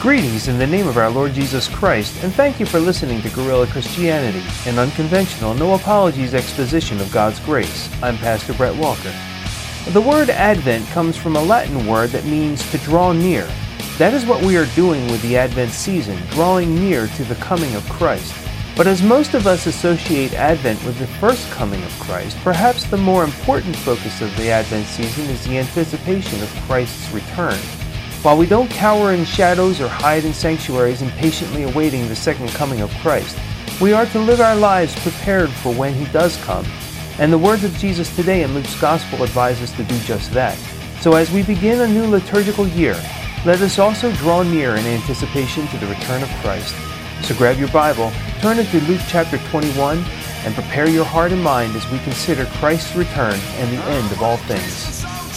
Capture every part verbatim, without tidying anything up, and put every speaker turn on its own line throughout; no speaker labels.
Greetings in the name of our Lord Jesus Christ, and thank you for listening to Guerrilla Christianity, an unconventional, no-apologies exposition of God's grace. I'm Pastor Brett Walker. The word Advent comes from a Latin word that means to draw near. That is what we are doing with the Advent season, drawing near to the coming of Christ. But as most of us associate Advent with the first coming of Christ, perhaps the more important focus of the Advent season is the anticipation of Christ's return. While we don't cower in shadows or hide in sanctuaries impatiently awaiting the second coming of Christ, we are to live our lives prepared for when He does come. And the words of Jesus today in Luke's Gospel advise us to do just that. So as we begin a new liturgical year, let us also draw near in anticipation to the return of Christ. So grab your Bible, turn it to Luke chapter twenty-one, and prepare your heart and mind as we consider Christ's return and the end of all things.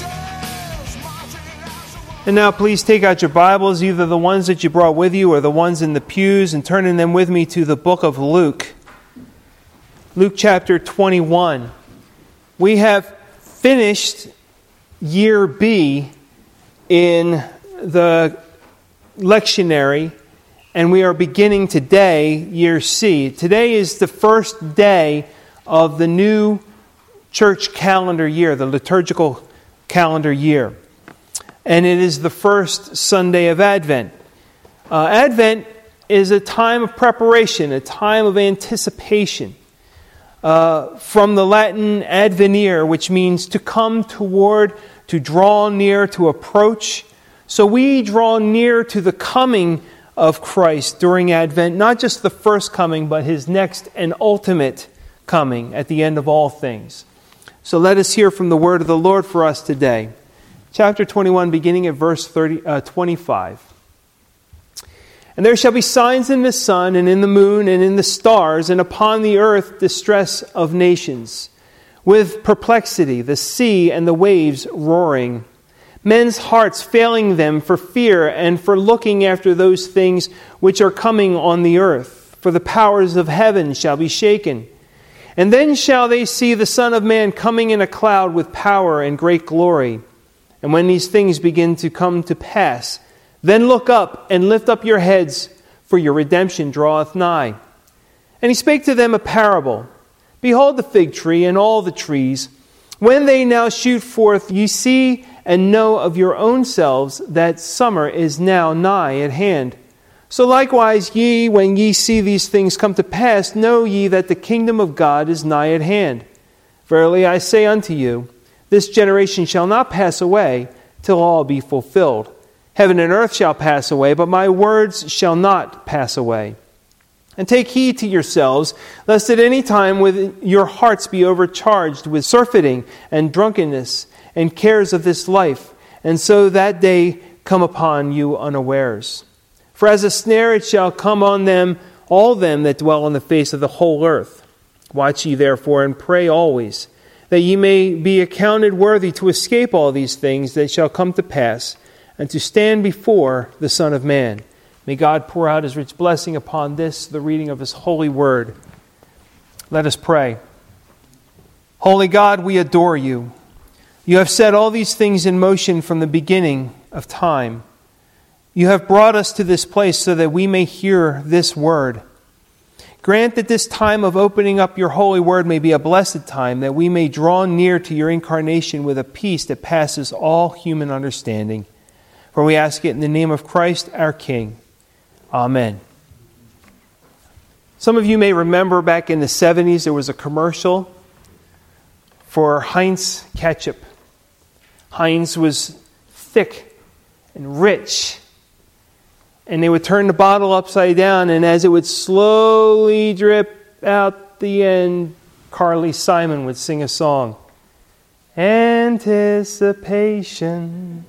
And now please take out your Bibles, either the ones that you brought with you or the ones in the pews, and turn in them with me to the book of Luke. Luke chapter twenty-one. We have finished year B in the lectionary, and we are beginning today year C. Today is the first day of the new church calendar year, the liturgical calendar year. And it is the first Sunday of Advent. Uh, Advent is a time of preparation, a time of anticipation. Uh, from the Latin advenire, which means to come toward, to draw near, to approach. So we draw near to the coming of Christ during Advent, not just the first coming, but His next and ultimate coming at the end of all things. So let us hear from the word of the Lord for us today. Chapter twenty-one, beginning at verse thirty, uh, twenty-five. And there shall be signs in the sun, and in the moon, and in the stars, and upon the earth distress of nations, with perplexity, the sea and the waves roaring, men's hearts failing them for fear, and for looking after those things which are coming on the earth. For the powers of heaven shall be shaken. And then shall they see the Son of Man coming in a cloud with power and great glory. And when these things begin to come to pass, then look up and lift up your heads, for your redemption draweth nigh. And He spake to them a parable. Behold the fig tree and all the trees. When they now shoot forth, ye see and know of your own selves that summer is now nigh at hand. So likewise ye, when ye see these things come to pass, know ye that the kingdom of God is nigh at hand. Verily I say unto you, this generation shall not pass away till all be fulfilled. Heaven and earth shall pass away, but my words shall not pass away. And take heed to yourselves, lest at any time with your hearts be overcharged with surfeiting and drunkenness and cares of this life, and so that day come upon you unawares. For as a snare it shall come on them, all them that dwell on the face of the whole earth. Watch ye therefore and pray always, that ye may be accounted worthy to escape all these things that shall come to pass, and to stand before the Son of Man. May God pour out His rich blessing upon this, the reading of His holy word. Let us pray. Holy God, we adore You. You have set all these things in motion from the beginning of time. You have brought us to this place so that we may hear this word. Grant that this time of opening up Your holy word may be a blessed time, that we may draw near to Your incarnation with a peace that passes all human understanding. For we ask it in the name of Christ our King. Amen. Some of you may remember back in the seventies there was a commercial for Heinz ketchup. Heinz was thick and rich. And they would turn the bottle upside down, and as it would slowly drip out the end, Carly Simon would sing a song. Anticipation,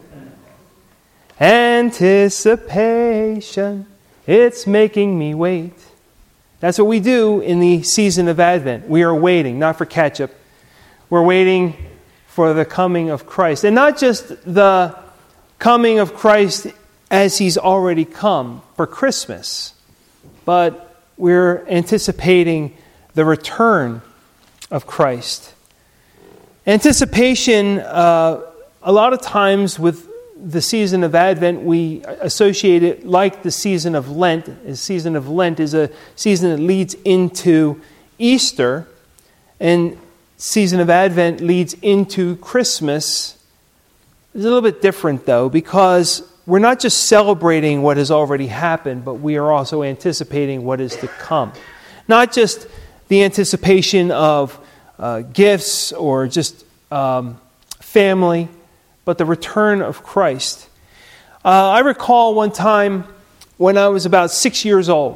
anticipation, it's making me wait. That's what we do in the season of Advent. We are waiting, not for ketchup. We're waiting for the coming of Christ. And not just the coming of Christ as He's already come for Christmas, but we're anticipating the return of Christ. Anticipation, uh, a lot of times with the season of Advent, we associate it like the season of Lent. The season of Lent is a season that leads into Easter, and season of Advent leads into Christmas. It's a little bit different, though, because we're not just celebrating what has already happened, but we are also anticipating what is to come. Not just the anticipation of uh, gifts or just um, family, but the return of Christ. Uh, I recall one time when I was about six years old,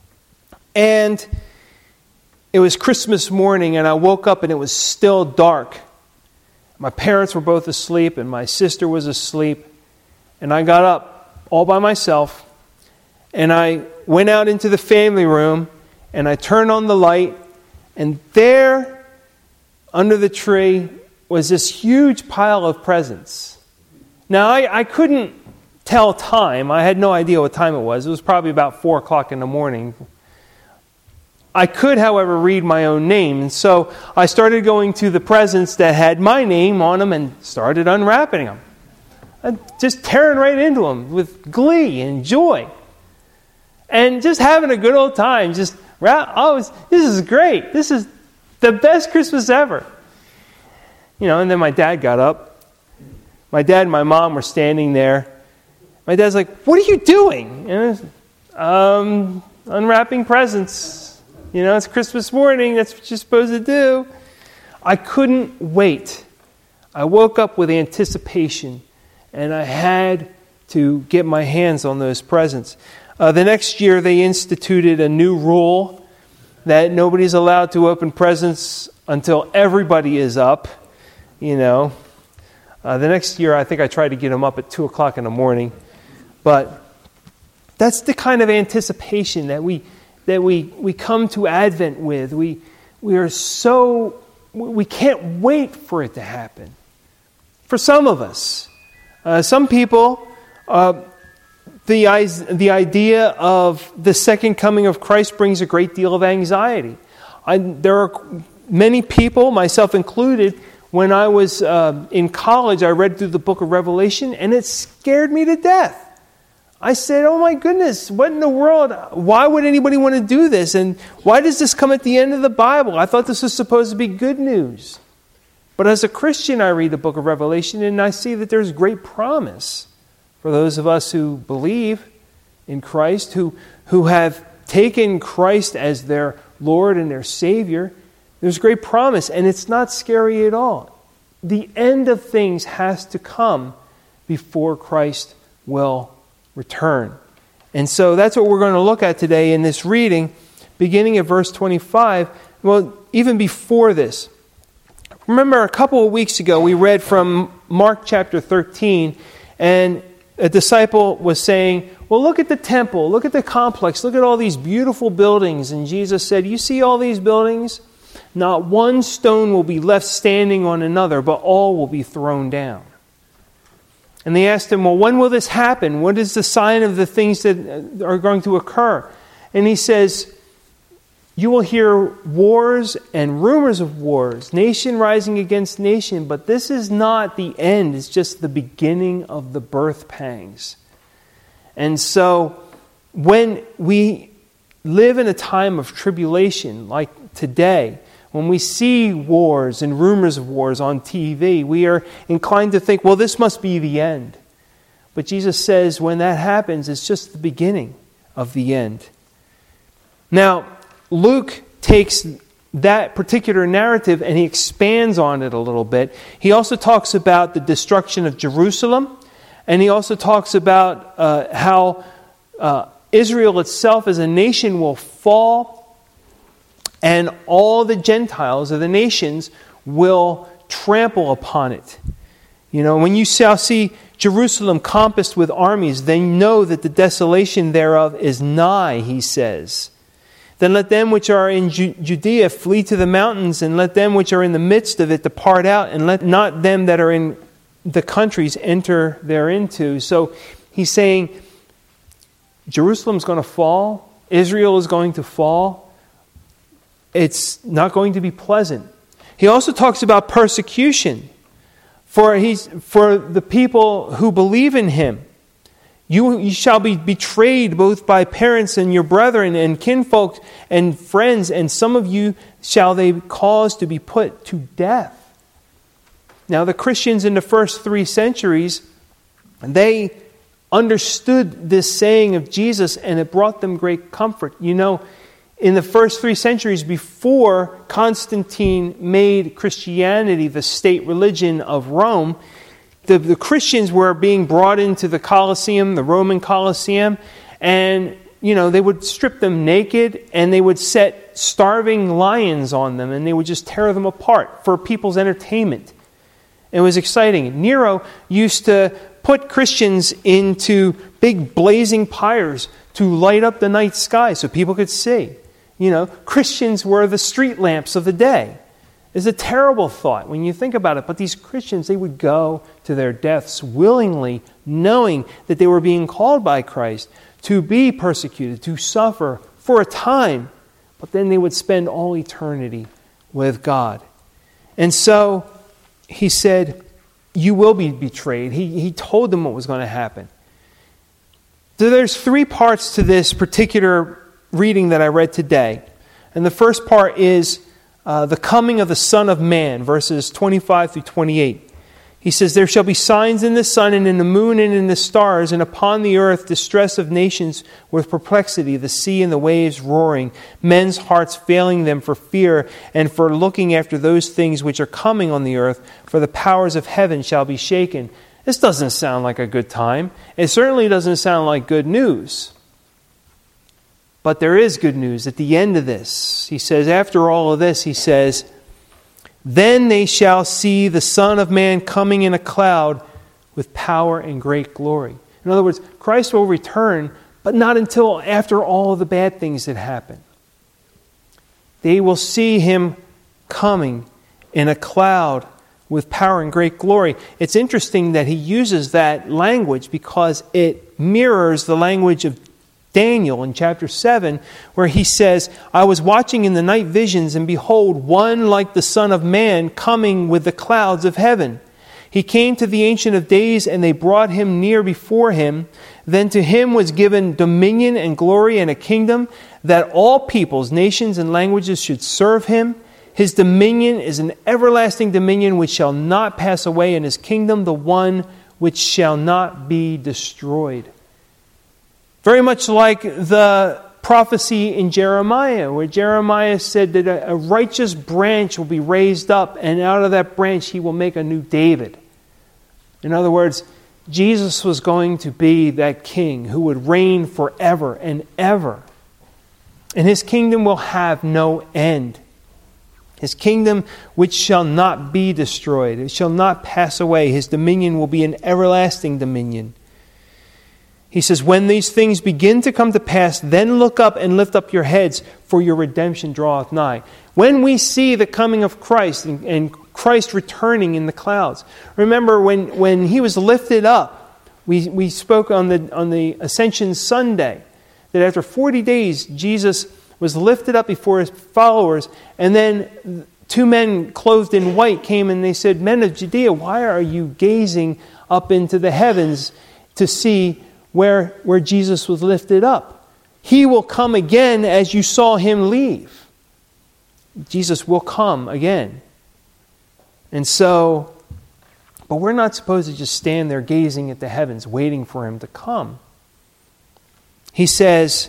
and it was Christmas morning, and I woke up and it was still dark. My parents were both asleep, and my sister was asleep, and I got up all by myself, and I went out into the family room, and I turned on the light, and there, under the tree, was this huge pile of presents. Now, I, I couldn't tell time. I had no idea what time it was. It was probably about four o'clock in the morning. I could, however, read my own name. And so I started going to the presents that had my name on them and started unwrapping them. And just tearing right into them with glee and joy. And just having a good old time. Just, oh, this is great. This is the best Christmas ever. You know, and then my dad got up. My dad and my mom were standing there. My dad's like, "What are you doing?" And I was, um, unwrapping presents. You know, it's Christmas morning. That's what you're supposed to do. I couldn't wait. I woke up with anticipation, and I had to get my hands on those presents. Uh, the next year, they instituted a new rule that nobody's allowed to open presents until everybody is up. You know, uh, the next year I think I tried to get them up at two o'clock in the morning, but that's the kind of anticipation that we that we we come to Advent with. We we are so we can't wait for it to happen. For some of us, uh, some people, uh, the the idea of the second coming of Christ brings a great deal of anxiety. I, there are many people, myself included. When I was uh, in college, I read through the book of Revelation, and it scared me to death. I said, oh my goodness, what in the world? Why would anybody want to do this? And why does this come at the end of the Bible? I thought this was supposed to be good news. But as a Christian, I read the book of Revelation, and I see that there's great promise for those of us who believe in Christ, who, who have taken Christ as their Lord and their Savior. There's great promise, and it's not scary at all. The end of things has to come before Christ will return. And so that's what we're going to look at today in this reading, beginning at verse twenty-five. Well, even before this, remember a couple of weeks ago we read from Mark chapter thirteen, and a disciple was saying, well, look at the temple, look at the complex, look at all these beautiful buildings. And Jesus said, you see all these buildings? Not one stone will be left standing on another, but all will be thrown down. And they asked him, well, when will this happen? What is the sign of the things that are going to occur? And he says, you will hear wars and rumors of wars, nation rising against nation, but this is not the end. It's just the beginning of the birth pangs. And so when we live in a time of tribulation like today, when we see wars and rumors of wars on T V, we are inclined to think, well, this must be the end. But Jesus says when that happens, it's just the beginning of the end. Now, Luke takes that particular narrative and he expands on it a little bit. He also talks about the destruction of Jerusalem, and he also talks about uh, how uh, Israel itself as a nation will fall, and all the Gentiles of the nations will trample upon it. You know, when you shall see Jerusalem compassed with armies, then know that the desolation thereof is nigh, he says. Then let them which are in Ju- Judea flee to the mountains, and let them which are in the midst of it depart out, and let not them that are in the countries enter thereinto. So he's saying Jerusalem's going to fall, Israel is going to fall. It's not going to be pleasant. He also talks about persecution. For he's for the people who believe in him. You, you shall be betrayed both by parents and your brethren and kinfolk and friends, and some of you shall they cause to be put to death. Now, the Christians in the first three centuries, they understood this saying of Jesus, and it brought them great comfort. You know, in the first three centuries before Constantine made Christianity the state religion of Rome, The, the Christians were being brought into the Colosseum, the Roman Colosseum, and, you know, they would strip them naked and they would set starving lions on them and they would just tear them apart for people's entertainment. It was exciting. Nero used to put Christians into big blazing pyres to light up the night sky so people could see. You know, Christians were the street lamps of the day. It's a terrible thought when you think about it. But these Christians, they would go to their deaths willingly, knowing that they were being called by Christ to be persecuted, to suffer for a time. But then they would spend all eternity with God. And so he said, you will be betrayed. He, he told them what was going to happen. So there's three parts to this particular reading that I read today. And the first part is Uh, the coming of the Son of Man, verses twenty-five through twenty-eight. He says, there shall be signs in the sun and in the moon and in the stars, and upon the earth distress of nations with perplexity, the sea and the waves roaring, men's hearts failing them for fear and for looking after those things which are coming on the earth, for the powers of heaven shall be shaken. This doesn't sound like a good time. It certainly doesn't sound like good news. But there is good news at the end of this. He says, after all of this, he says, then they shall see the Son of Man coming in a cloud with power and great glory. In other words, Christ will return, but not until after all the bad things that happen. They will see him coming in a cloud with power and great glory. It's interesting that he uses that language because it mirrors the language of Daniel in chapter seven, where he says, I was watching in the night visions, and behold, one like the Son of Man coming with the clouds of heaven. He came to the Ancient of Days, and they brought him near before him. Then to him was given dominion and glory and a kingdom, that all peoples, nations, and languages should serve him. His dominion is an everlasting dominion which shall not pass away, and his kingdom the one which shall not be destroyed. Very much like the prophecy in Jeremiah, where Jeremiah said that a righteous branch will be raised up, and out of that branch he will make a new David. In other words, Jesus was going to be that king who would reign forever and ever. And his kingdom will have no end. His kingdom which shall not be destroyed. It shall not pass away. His dominion will be an everlasting dominion. He says, when these things begin to come to pass, then look up and lift up your heads, for your redemption draweth nigh. When we see the coming of Christ and, and Christ returning in the clouds. Remember when, when he was lifted up, we, we spoke on the, on the Ascension Sunday, that after forty days, Jesus was lifted up before his followers, and then two men clothed in white came and they said, men of Judea, why are you gazing up into the heavens to see Where, where Jesus was lifted up? He will come again as you saw him leave. Jesus will come again. And so, but we're not supposed to just stand there gazing at the heavens, waiting for him to come. He says,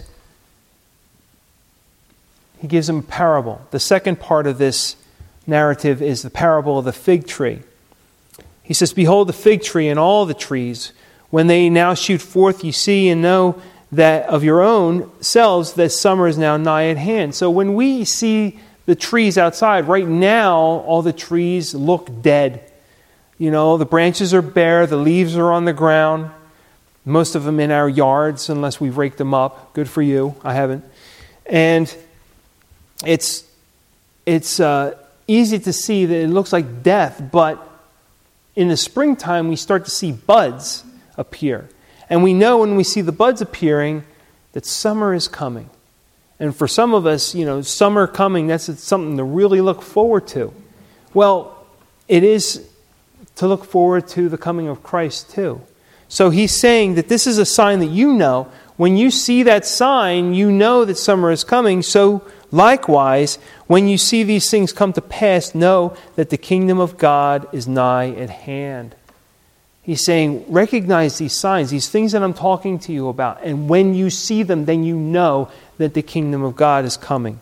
he gives them a parable. The second part of this narrative is the parable of the fig tree. He says, behold the fig tree and all the trees, when they now shoot forth, you see and know that of your own selves that summer is now nigh at hand. So when we see the trees outside, right now all the trees look dead. You know, the branches are bare, the leaves are on the ground. Most of them in our yards, unless we've raked them up. Good for you. I haven't. And it's it's uh, easy to see that it looks like death, but in the springtime we start to see buds appear. And we know when we see the buds appearing that summer is coming. And for some of us, you know, summer coming, that's something to really look forward to. Well, it is to look forward to the coming of Christ too. So he's saying that this is a sign that you know. When you see that sign, you know that summer is coming. So likewise, when you see these things come to pass, know that the kingdom of God is nigh at hand. He's saying, recognize these signs, these things that I'm talking to you about. And when you see them, then you know that the kingdom of God is coming.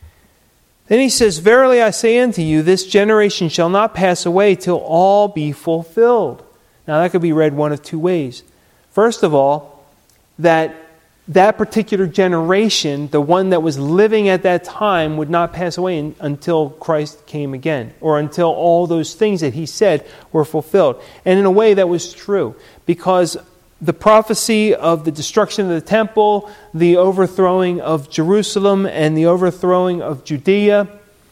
Then he says, verily I say unto you, this generation shall not pass away till all be fulfilled. Now that could be read one of two ways. First of all, that that particular generation, the one that was living at that time, would not pass away in, until Christ came again, or until all those things that he said were fulfilled. And in a way that was true, because the prophecy of the destruction of the temple, the overthrowing of Jerusalem, and the overthrowing of Judea,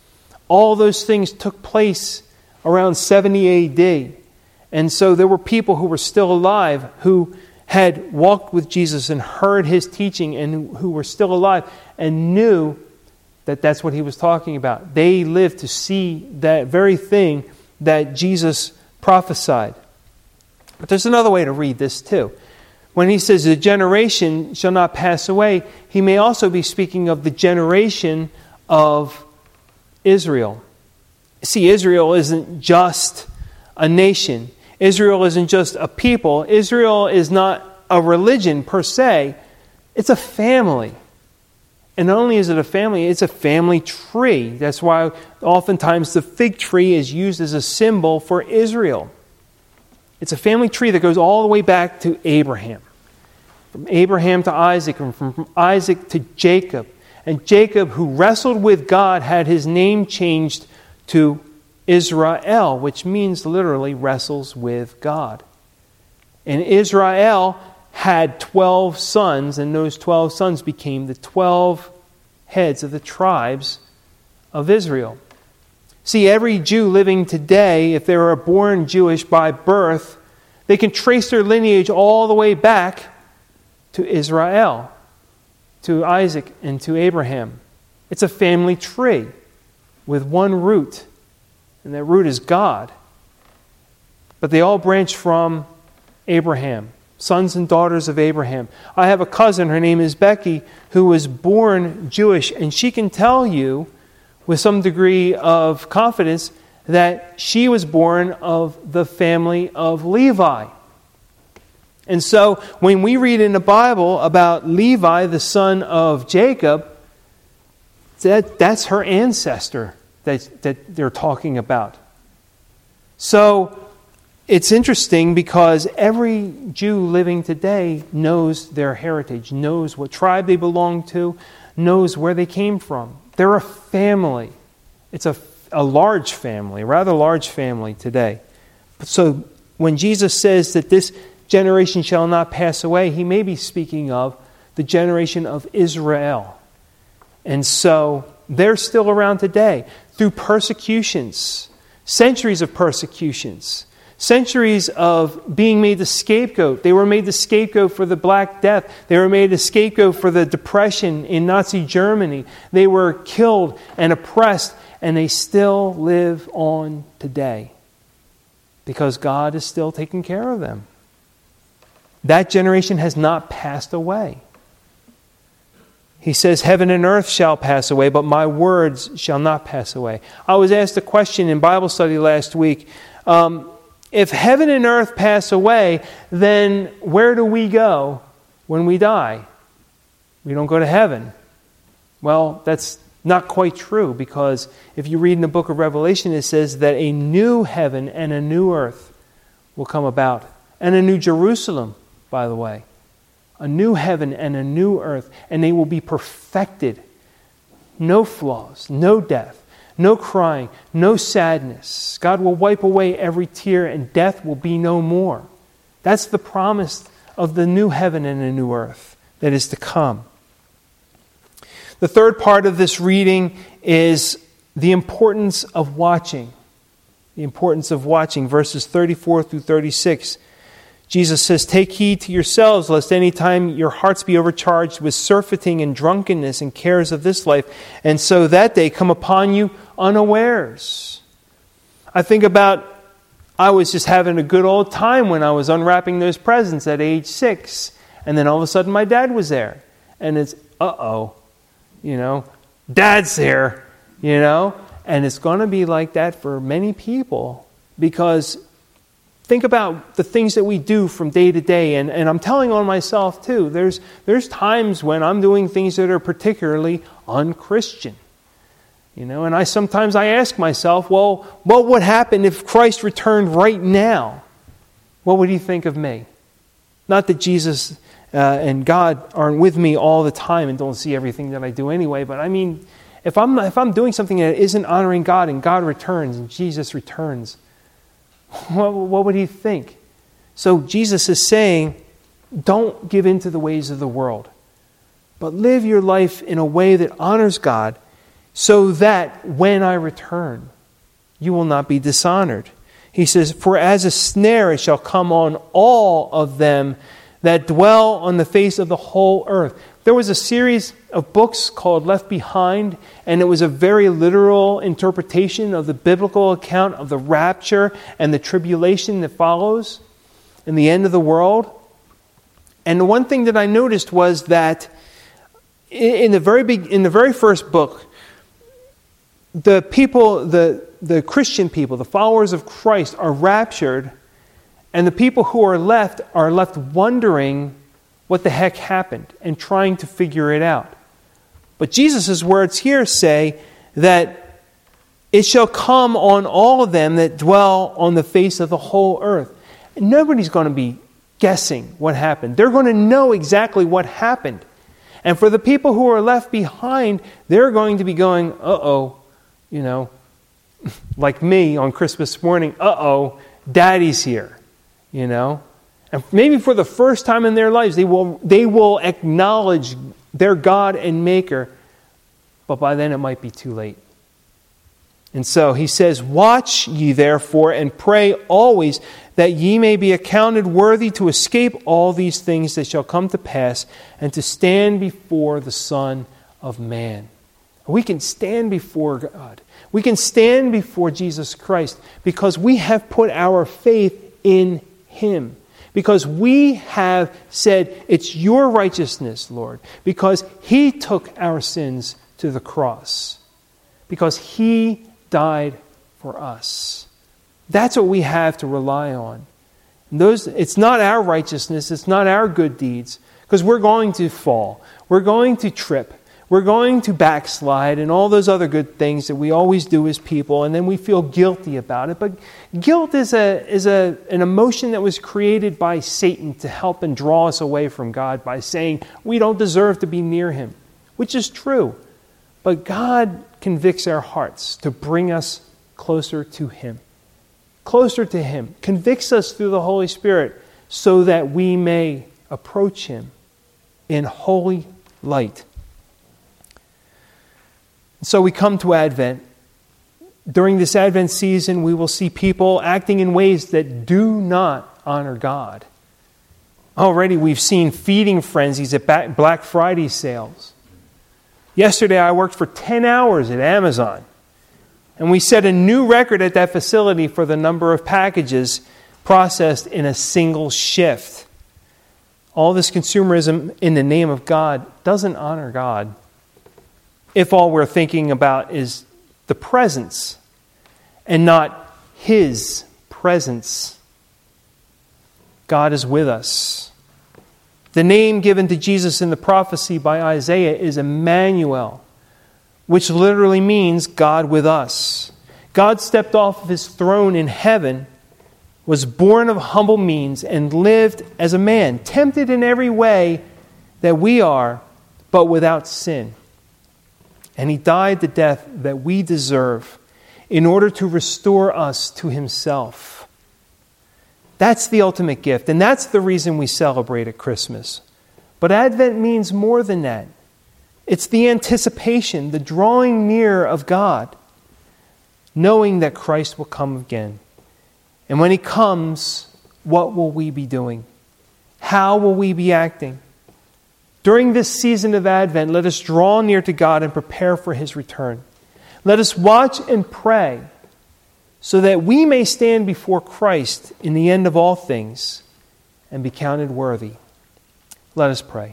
all those things took place around seventy A D. And so there were people who were still alive who had walked with Jesus and heard his teaching, and who were still alive and knew that that's what he was talking about. They lived to see that very thing that Jesus prophesied. But there's another way to read this too. When he says the generation shall not pass away, he may also be speaking of the generation of Israel. See, Israel isn't just a nation. Israel isn't just a people. Israel is not a religion per se. It's a family. And not only is it a family, it's a family tree. That's why oftentimes the fig tree is used as a symbol for Israel. It's a family tree that goes all the way back to Abraham. From Abraham to Isaac, and from Isaac to Jacob. And Jacob, who wrestled with God, had his name changed to Israel, which means literally wrestles with God. And Israel had twelve sons, and those twelve sons became the twelve heads of the tribes of Israel. See, every Jew living today, if they were born Jewish by birth, they can trace their lineage all the way back to Israel, to Isaac, and to Abraham. It's a family tree with one root. And that root is God. But they all branch from Abraham, sons and daughters of Abraham. I have a cousin, her name is Becky, who was born Jewish, and she can tell you with some degree of confidence that she was born of the family of Levi. And so when we read in the Bible about Levi, the son of Jacob, that, that's her ancestor that, that they're talking about. So it's interesting because every Jew living today knows their heritage, knows what tribe they belong to, knows where they came from. They're a family. It's a, a large family, a rather large family today. So when Jesus says that this generation shall not pass away, he may be speaking of the generation of Israel. And so they're still around today through persecutions, centuries of persecutions, centuries of being made the scapegoat. They were made the scapegoat for the Black Death. They were made the scapegoat for the depression in Nazi Germany. They were killed and oppressed, and they still live on today because God is still taking care of them. That generation has not passed away. He says, heaven and earth shall pass away, but my words shall not pass away. I was asked a question in Bible study last week. Um, if heaven and earth pass away, then where do we go when we die? We don't go to heaven. Well, that's not quite true, because if you read in the book of Revelation, it says that a new heaven and a new earth will come about. And a new Jerusalem, by the way. A new heaven and a new earth, and they will be perfected. No flaws, no death, no crying, no sadness. God will wipe away every tear, and death will be no more. That's the promise of the new heaven and the new earth that is to come. The third part of this reading is the importance of watching. The importance of watching, verses thirty-four through thirty-six. Jesus says, take heed to yourselves, lest any time your hearts be overcharged with surfeiting and drunkenness and cares of this life, and so that day come upon you unawares. I think about I was just having a good old time when I was unwrapping those presents at age six. And then all of a sudden my dad was there. And it's, uh-oh, you know, Dad's here, you know. And it's going to be like that for many people, because think about the things that we do from day to day. And, and I'm telling on myself too. There's, there's times when I'm doing things that are particularly unchristian. You know, and I sometimes I ask myself, well, what would happen if Christ returned right now? What would he think of me? Not that Jesus uh, and God aren't with me all the time and don't see everything that I do anyway, but I mean, if I'm if I'm doing something that isn't honoring God and God returns and Jesus returns, what, what would he think? So Jesus is saying, don't give in to the ways of the world, but live your life in a way that honors God, so that when I return, you will not be dishonored. He says, for as a snare it shall come on all of them that dwell on the face of the whole earth. There was a series of books called Left Behind, and it was a very literal interpretation of the biblical account of the rapture and the tribulation that follows in the end of the world. And the one thing that I noticed was that in the very big, in the very first book, the people, the, the Christian people, the followers of Christ are raptured, and the people who are left are left wondering what the heck happened and trying to figure it out. But Jesus' words here say that it shall come on all of them that dwell on the face of the whole earth. And nobody's going to be guessing what happened. They're going to know exactly what happened. And for the people who are left behind, they're going to be going, uh-oh, you know, like me on Christmas morning, uh-oh, Daddy's here, you know. And maybe for the first time in their lives, they will they will acknowledge their God and Maker, but by then it might be too late. And so he says, watch ye therefore, and pray always, that ye may be accounted worthy to escape all these things that shall come to pass, and to stand before the Son of Man. We can stand before God. We can stand before Jesus Christ because we have put our faith in Him. Because we have said, it's your righteousness, Lord. Because He took our sins to the cross. Because He died for us. That's what we have to rely on. And those, it's not our righteousness, it's not our good deeds. Because we're going to fall. We're going to trip. We're going to backslide and all those other good things that we always do as people, and then we feel guilty about it. But guilt is a is a an emotion that was created by Satan to help and draw us away from God by saying we don't deserve to be near Him, which is true. But God convicts our hearts to bring us closer to Him. Closer to Him. Convicts us through the Holy Spirit so that we may approach Him in holy light. So we come to Advent. During this Advent season, we will see people acting in ways that do not honor God. Already we've seen feeding frenzies at Black Friday sales. Yesterday I worked for ten hours at Amazon. And we set a new record at that facility for the number of packages processed in a single shift. All this consumerism in the name of God doesn't honor God. If all we're thinking about is the presence and not His presence. God is with us. The name given to Jesus in the prophecy by Isaiah is Emmanuel, which literally means God with us. God stepped off of His throne in heaven, was born of humble means, and lived as a man, tempted in every way that we are, but without sin. And He died the death that we deserve in order to restore us to Himself. That's the ultimate gift, and that's the reason we celebrate at Christmas. But Advent means more than that. It's the anticipation, the drawing near of God, knowing that Christ will come again. And when He comes, what will we be doing? How will we be acting? During this season of Advent, let us draw near to God and prepare for His return. Let us watch and pray so that we may stand before Christ in the end of all things and be counted worthy. Let us pray.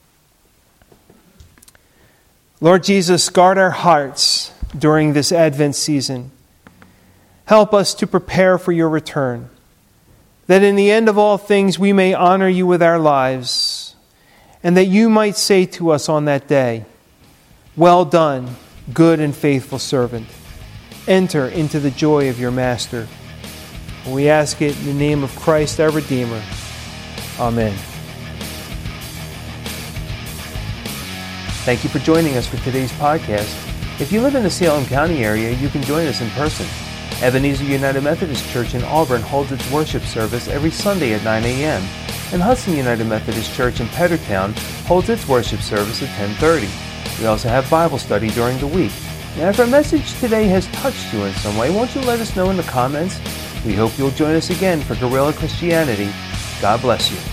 Lord Jesus, guard our hearts during this Advent season. Help us to prepare for your return, that in the end of all things we may honor you with our lives, and that you might say to us on that day, "Well done, good and faithful servant. Enter into the joy of your Master." We ask it in the name of Christ our Redeemer. Amen. Thank you for joining us for today's podcast. If you live in the Salem County area, you can join us in person. Ebenezer United Methodist Church in Auburn holds its worship service every Sunday at nine a.m. and Hudson United Methodist Church in Pettertown holds its worship service at ten thirty. We also have Bible study during the week. Now, if our message today has touched you in some way, won't you let us know in the comments? We hope you'll join us again for Guerrilla Christianity. God bless you.